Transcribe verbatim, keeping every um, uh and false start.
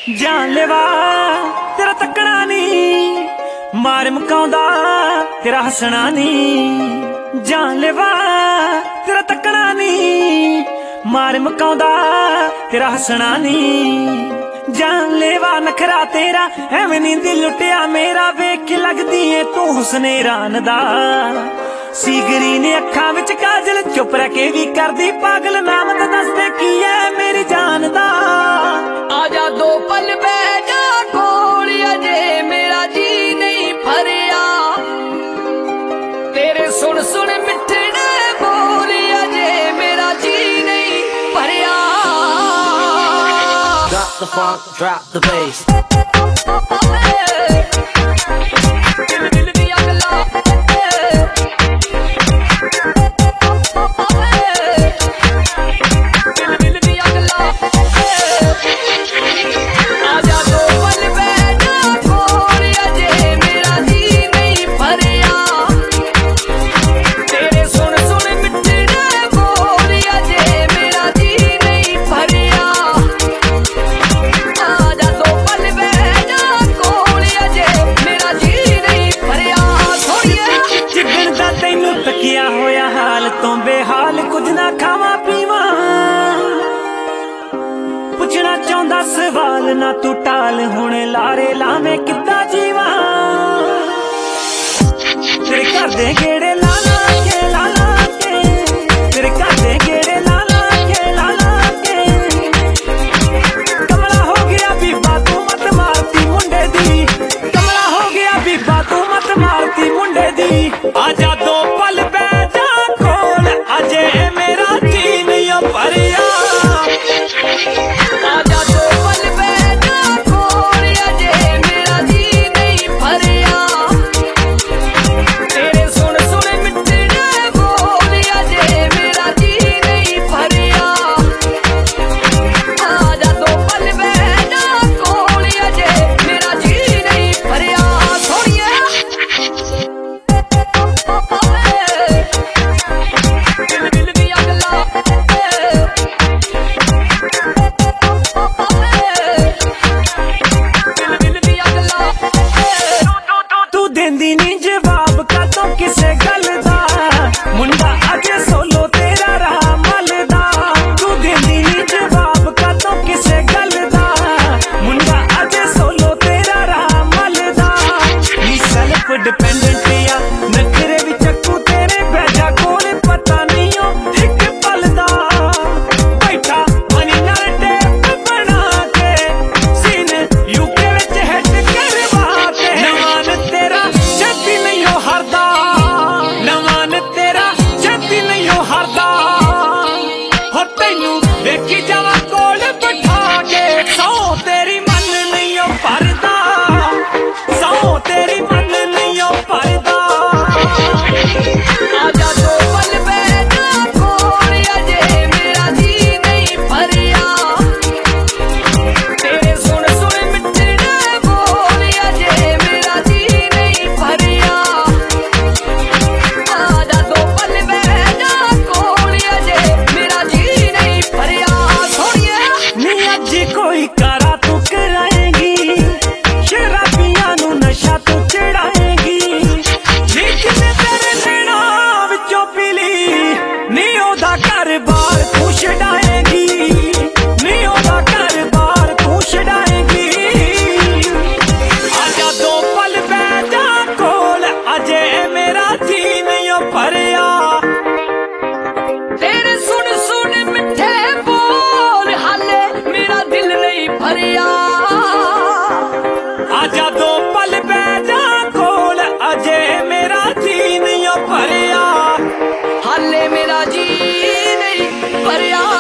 जानलेवा तेरा तकना नी, मार मकाउंदा तेरा हसना नी। जानलेवा तेरा तकना नी, मार मकाउंदा तेरा हसना नी। जानलेवा नखरा तेरा एवें नी दिल लुटिया मेरा, वेख के लगदी है तू हुस्ने रान दा। सीगरी ने अखां विच काजल, चुप रह के भी करदी पागल, नाम तो दस दे की है मेरी जान दा। आजा दो पल बैठ जा कोल, अजे मेरा जी नहीं भरिया, तेरे सुन सुन मिठड़े बोल, अजे मेरा जी नहीं भरिया। Drop the funk, drop the bass. दिल दिल दी अग ला, दिल दिल दी अग ला। आजा दो पल बैठ जा कोल, अजे मेरा जी नहीं भरिया, तेरे सुन सुन मिठड़े बोल, अजे मेरा जी नहीं भरिया। आजा दो पल बैठ जा कोल, अजे मेरा जी नहीं भरिया। थोड़िए जिगन दा तैनू तकिया होया हाल तो बेहाल, कुछ ना खावा पीवा, पुछना चाहुंदा सवाल ना तू टाल, हुण लारे लावे किद्दां जीवा। तेरे घर दे गेड़े ला ला के ला ला के, तेरे घर दे गेड़े ला ला के ला ला के, कमला हो गया बीबा तू मत मारती मुंडे दी, कमला हो गया बीबा तू मत मारती मुंडे दी। आजा दो पल बैठ जा कोल, अजे मेरा जी नहीं भरिया। आजा दो पल बैठ जा कोल, अजे मेरा जी नहीं भरिया, तेरे सुन सुन मिठड़े बोल, अजे मेरा जी नहीं भरिया। आजा दो पल बैठ जा कोल, अजे मेरा जी नहीं भरिया। थोड़िए दिल दिल दी अग ला, दिल दिल दी अग ला। तू देंदी नी जवाब का तो किसे गल दा, मुंडा अजे सोलो तेरा रहा मलदा। तू देंदी नी जवाब का तो किसे गल दा, मुंडा अजे सोलो तेरा रहा मलदा। नी सेल्फ डिपेंडेंट या नखरे भी चक्कू तेरे बैठा कोल, पता नहीं हो एक पल दा। बैठा मनी नाल टेप बना के, सीन यूके विच हेड करवा के। नवान तेरा छेती नहीं हो हरदा, नवान तेरा छेती नहीं हो हरदा। हो तैनू देखी जावा कोल बिठा के, सौ तेरी मन नहीं हो भरदा, सौ तेरी मन नहीं हो भरदा। आजा दो पल बैठ जा कोल, अजे मेरा जी नहीं भरिया, तेरे सुन सुन मिठड़े बोल, अजे मेरा जी नहीं भरिया। आजा दो पल बैठ जा कोल, अजे मेरा जी नहीं भरिया। थोड़िए नी अज कोई कारा तू कराएगी, शराबियां नू नशा तू चढ़ाएगी। लेकिन तेरे नैना विचों पीली, नी ओदा घर बार तू छड़ाएगी, नी ओदा घर बार तू छड़ाएगी। आजा दो पल बैठ जा कोल, अजे मेरा जी नहीं हो भरिया। तेरे सुन सुन मिठे बोल, हाले मेरा दिल नहीं भरिया। आजा दो पल बैठ जा कोल, अजे मेरा जी नहीं हो भरिया। हाले मेरा जी नहीं भरिया।